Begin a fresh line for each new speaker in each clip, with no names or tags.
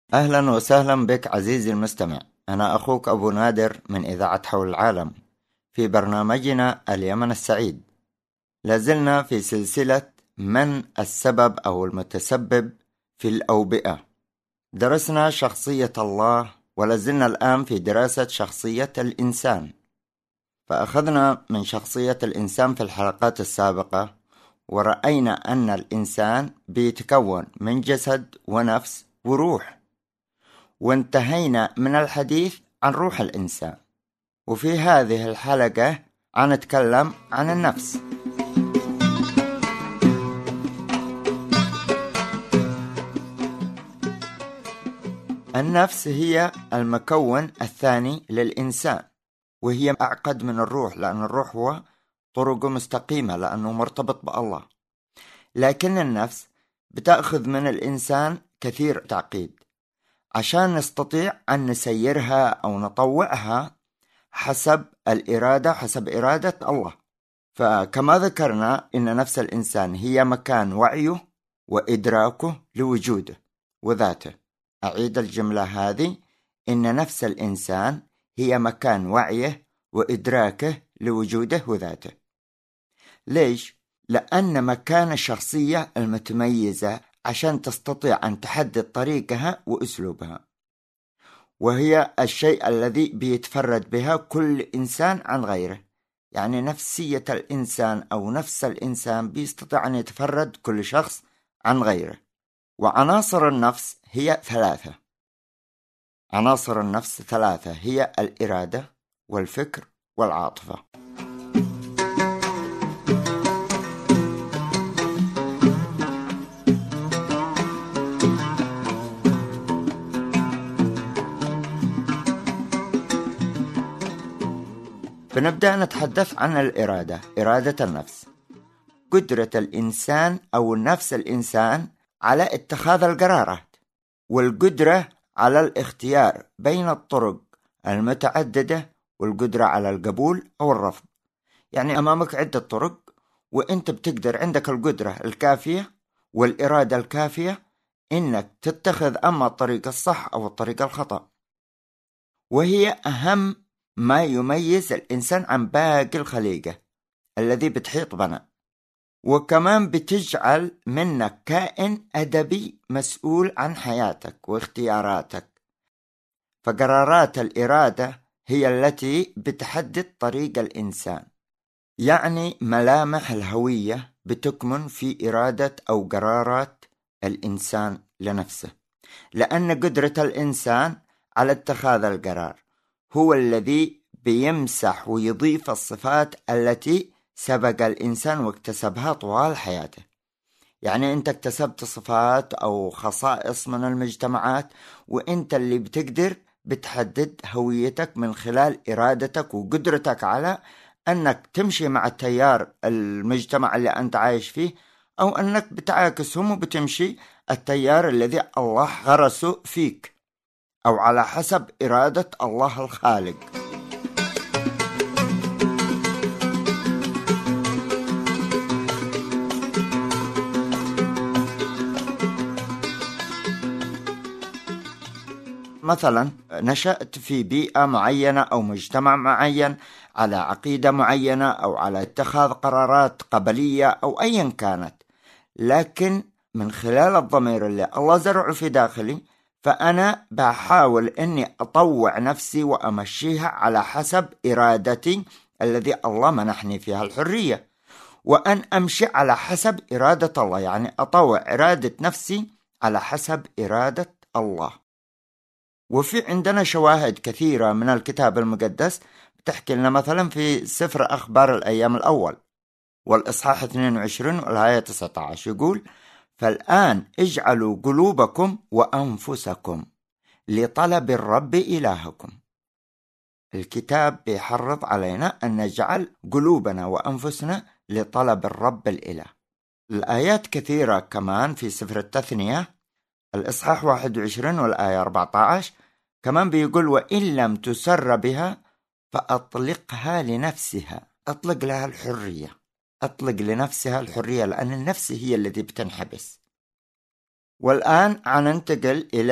أهلا وسهلا بك عزيزي المستمع. أنا أخوك أبو نادر من إذاعة حول العالم في برنامجنا اليمن السعيد. لازلنا في سلسلة من السبب أو المتسبب في الأوبئة. درسنا شخصية الله ولازلنا الآن في دراسة شخصية الإنسان. فأخذنا من شخصية الإنسان في الحلقات السابقة، ورأينا أن الإنسان بيتكون من جسد ونفس وروح، وانتهينا من الحديث عن روح الإنسان. وفي هذه الحلقة هنتكلم عن النفس. النفس هي المكون الثاني للإنسان، وهي أعقد من الروح، لأن الروح هو طرق مستقيمة لأنه مرتبط بالله. لكن النفس بتأخذ من الإنسان كثير تعقيد عشان نستطيع أن نسيرها أو نطوعها حسب الإرادة، حسب إرادة الله. فكما ذكرنا إن نفس الإنسان هي مكان وعيه وإدراكه لوجوده وذاته. أعيد الجملة هذه: إن نفس الإنسان هي مكان وعيه وإدراكه لوجوده وذاته. ليش؟ لأن مكان الشخصية المتميزة عشان تستطيع أن تحدد طريقها وأسلوبها، وهي الشيء الذي بيتفرد بها كل إنسان عن غيره. يعني نفسية الإنسان أو نفس الإنسان بيستطيع أن يتفرد كل شخص عن غيره. وعناصر النفس هي ثلاثة. عناصر النفس ثلاثة، هي الإرادة والفكر والعاطفة. فنبدأ نتحدث عن الإرادة. إرادة النفس قدرة الإنسان أو نفس الإنسان على اتخاذ القرارات، والقدرة على الاختيار بين الطرق المتعددة، والقدرة على القبول أو الرفض. يعني أمامك عدة طرق، وإنت بتقدر، عندك القدرة الكافية والإرادة الكافية إنك تتخذ أما الطريق الصح أو الطريق الخطأ. وهي أهم ما يميز الإنسان عن باقي الخليقة الذي بتحيط بنا، وكمان بتجعل منك كائن أدبي مسؤول عن حياتك واختياراتك. فقرارات الإرادة هي التي بتحدد طريق الإنسان. يعني ملامح الهوية بتكمن في إرادة أو قرارات الإنسان لنفسه، لأن قدرة الإنسان على اتخاذ القرار هو الذي بيمسح ويضيف الصفات التي سبق الإنسان واكتسبها طوال حياته. يعني أنت اكتسبت صفات أو خصائص من المجتمعات، وأنت اللي بتقدر بتحدد هويتك من خلال إرادتك وقدرتك على أنك تمشي مع التيار المجتمع اللي أنت عايش فيه، أو أنك بتعاكسهم وبتمشي التيار الذي الله غرسه فيك، أو على حسب إرادة الله الخالق. مثلا نشأت في بيئة معينة أو مجتمع معين على عقيدة معينة أو على اتخاذ قرارات قبلية أو أيا كانت، لكن من خلال الضمير اللي الله زرعه في داخلي، فأنا بحاول أني أطوع نفسي وأمشيها على حسب إرادتي الذي الله منحني فيها الحرية، وأن أمشي على حسب إرادة الله. يعني أطوع إرادة نفسي على حسب إرادة الله. وفي عندنا شواهد كثيرة من الكتاب المقدس بتحكي لنا، مثلا في سفر أخبار الأيام الأول والإصحاح 22 والآية 19 يقول: فالآن اجعلوا قلوبكم وأنفسكم لطلب الرب إلهكم. الكتاب بيحرض علينا أن نجعل قلوبنا وأنفسنا لطلب الرب الإله. الآيات كثيرة كمان في سفر التثنية الإصحاح 21 والآية 14 كمان بيقول: وإن لم تسر بها فأطلقها لنفسها. أطلق لها الحرية، أطلق لنفسها الحرية، لأن النفس هي التي بتنحبس. والآن ننتقل إلى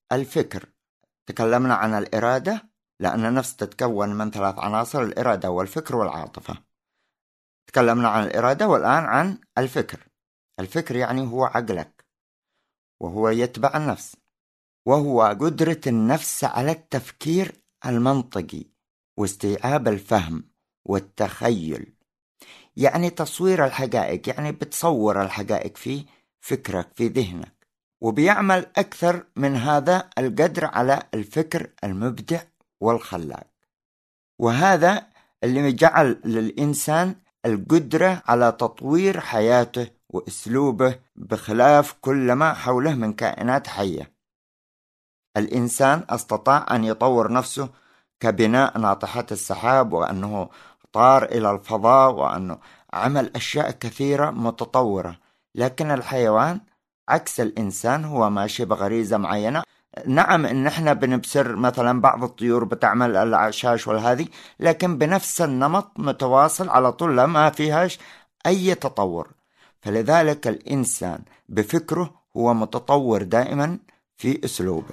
الفكر. تكلمنا عن الإرادة لأن النفس تتكون من 3 عناصر: الإرادة والفكر والعاطفة. تكلمنا عن الإرادة والآن عن الفكر. الفكر يعني هو عقلك، وهو يتبع النفس، وهو قدرة النفس على التفكير المنطقي واستيعاب الفهم والتخيل، يعني تصوير الحقائق، يعني بتصور الحقائق في فكرك في ذهنك، وبيعمل أكثر من هذا القدر على الفكر المبدع والخلاق. وهذا اللي جعل للإنسان القدرة على تطوير حياته وأسلوبه بخلاف كل ما حوله من كائنات حية. الإنسان استطاع أن يطور نفسه كبناء ناطحات السحاب، وأنه طار إلى الفضاء، وأنه عمل أشياء كثيرة متطورة. لكن الحيوان عكس الإنسان، هو ماشي بغريزة معينة. نعم إن إحنا بنبصر مثلا بعض الطيور بتعمل الأعشاش والهذه، لكن بنفس النمط متواصل على طول، لا ما فيهاش أي تطور. فلذلك الإنسان بفكره هو متطور دائما في أسلوبه.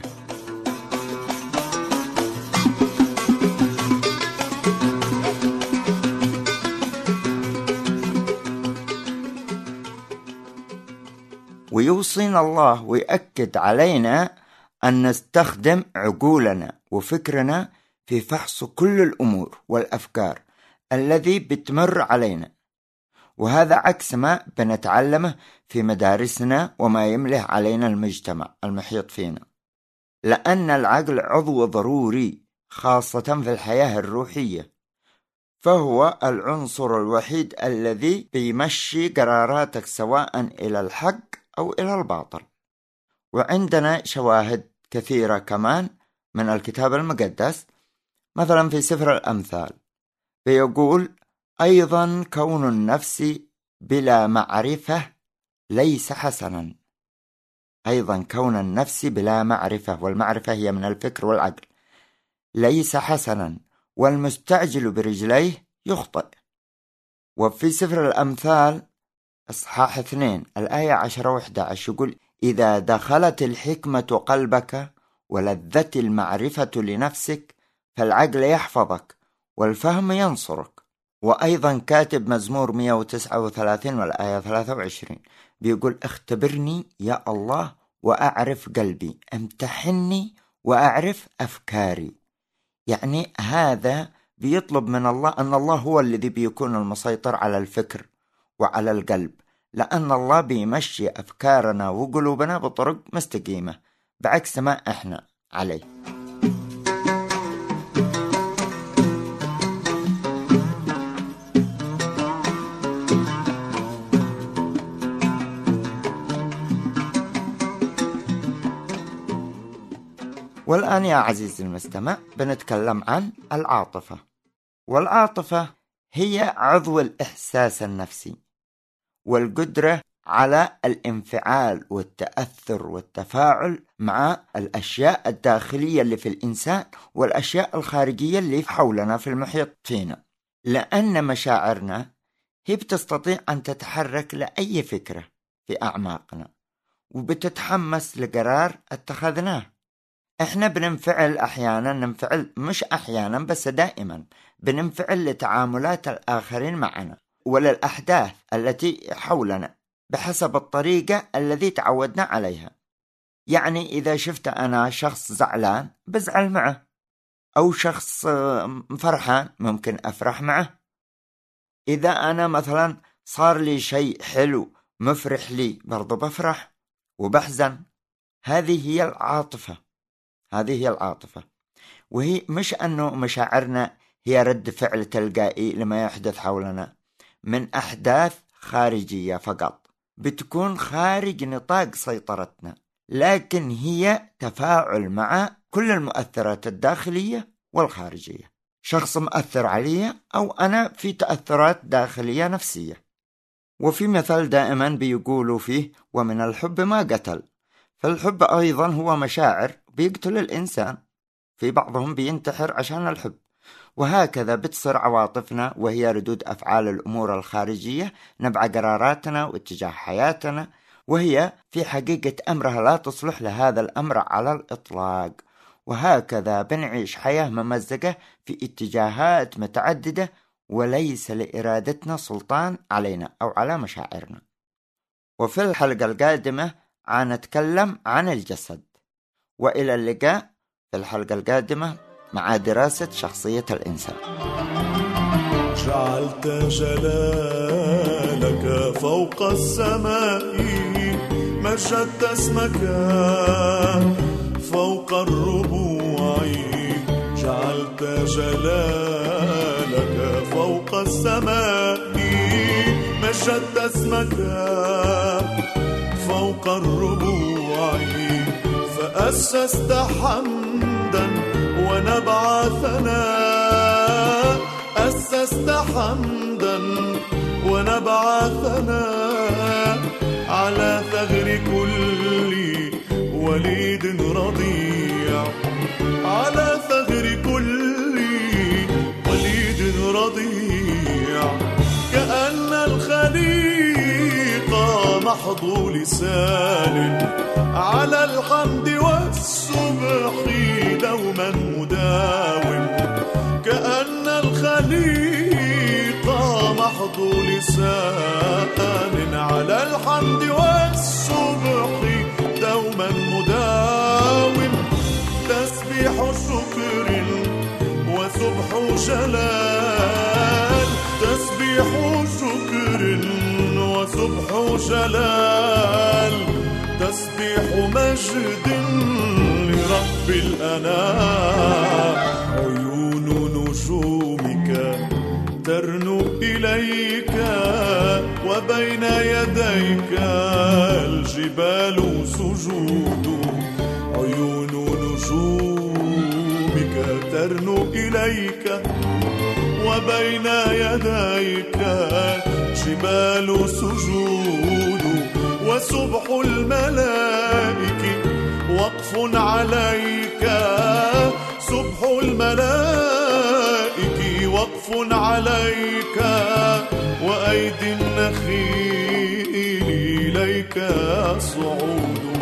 ويوصينا الله ويأكد علينا أن نستخدم عقولنا وفكرنا في فحص كل الأمور والأفكار الذي بتمر علينا، وهذا عكس ما بنتعلمه في مدارسنا وما يمله علينا المجتمع المحيط فينا. لأن العقل عضو ضروري خاصة في الحياة الروحية، فهو العنصر الوحيد الذي بيمشي قراراتك سواء إلى الحق أو إلى الباطل. وعندنا شواهد كثيرة كمان من الكتاب المقدس، مثلا في سفر الأمثال بيقول: أيضا كون النفس بلا معرفة ليس حسنا. أيضا كون النفس بلا معرفة، والمعرفة هي من الفكر والعقل، ليس حسنا، والمستعجل برجليه يخطئ. وفي سفر الأمثال إصحاح 2 الآية 10 و11 يقول: إذا دخلت الحكمة قلبك ولذت المعرفة لنفسك فالعقل يحفظك والفهم ينصرك. وأيضا كاتب مزمور 139 والآية 23 بيقول: اختبرني يا الله وأعرف قلبي، امتحني وأعرف أفكاري. يعني هذا بيطلب من الله أن الله هو الذي بيكون المسيطر على الفكر وعلى القلب، لأن الله بيمشي أفكارنا وقلوبنا بطرق مستقيمة بعكس ما إحنا عليه. والآن يا عزيزي المستمع بنتكلم عن العاطفة. والعاطفة هي عضو الإحساس النفسي والقدرة على الانفعال والتأثر والتفاعل مع الأشياء الداخلية اللي في الإنسان والأشياء الخارجية اللي حولنا في المحيط فينا. لأن مشاعرنا هي بتستطيع أن تتحرك لأي فكرة في أعماقنا، وبتتحمس لقرار اتخذناه. احنا بننفعل احيانا، ننفعل مش احيانا بس دائما، بننفعل لتعاملات الاخرين معنا وللأحداث التي حولنا بحسب الطريقة التي تعودنا عليها. يعني إذا شفت أنا شخص زعلان بزعل معه، أو شخص فرحان ممكن أفرح معه. إذا أنا مثلا صار لي شيء حلو مفرح لي برضو بفرح وبحزن. هذه هي العاطفة، هذه هي العاطفة. وهي مش أنه مشاعرنا هي رد فعل تلقائي لما يحدث حولنا من أحداث خارجية فقط، بتكون خارج نطاق سيطرتنا، لكن هي تفاعل مع كل المؤثرات الداخلية والخارجية. شخص مؤثر علي أو أنا في تأثرات داخلية نفسية. وفي مثل دائما بيقولوا فيه: ومن الحب ما قتل. فالحب أيضا هو مشاعر بيقتل الإنسان، في بعضهم بينتحر عشان الحب. وهكذا بتصير عواطفنا، وهي ردود أفعال الأمور الخارجية نبع قراراتنا واتجاه حياتنا وهي في حقيقة أمرها لا تصلح لهذا الأمر على الإطلاق. وهكذا بنعيش حياة ممزقة في اتجاهات متعددة، وليس لإرادتنا سلطان علينا أو على مشاعرنا. وفي الحلقة القادمة نتكلم عن الجسد. وإلى اللقاء في الحلقة القادمة مع دراسة شخصية الإنسان.
جعلت جلالك فوق السماء، مجدت اسمك فوق الربوع. جعلت جلالك فوق السماء، مجدت اسمك فوق الربوع. فأسست حمدا ونبع ثناء، أسست حمدا ونبع ثناء على ثغر كل وليد رضيع، على ثغر كل وليد رضيع. كأن الخليقة محض لسان على الحمد والسبح دوما مداوم. كأن الخليقة محض لسان على الحمد والسبح دوما مداوم. تسبيح شكر وسبح جلال، تسبيح شكر وسبح جلال، تسبيح مجد لرب الأنام. عيون نجومك ترنو إليك، وبين يديك الجبال سجود. عيون نجومك ترنو إليك، وبين يديك جبال سجود. وسبح الملائكة وقف عليك، سبح الملائكة وقف عليك. وأيدي النخيل إليك صعود.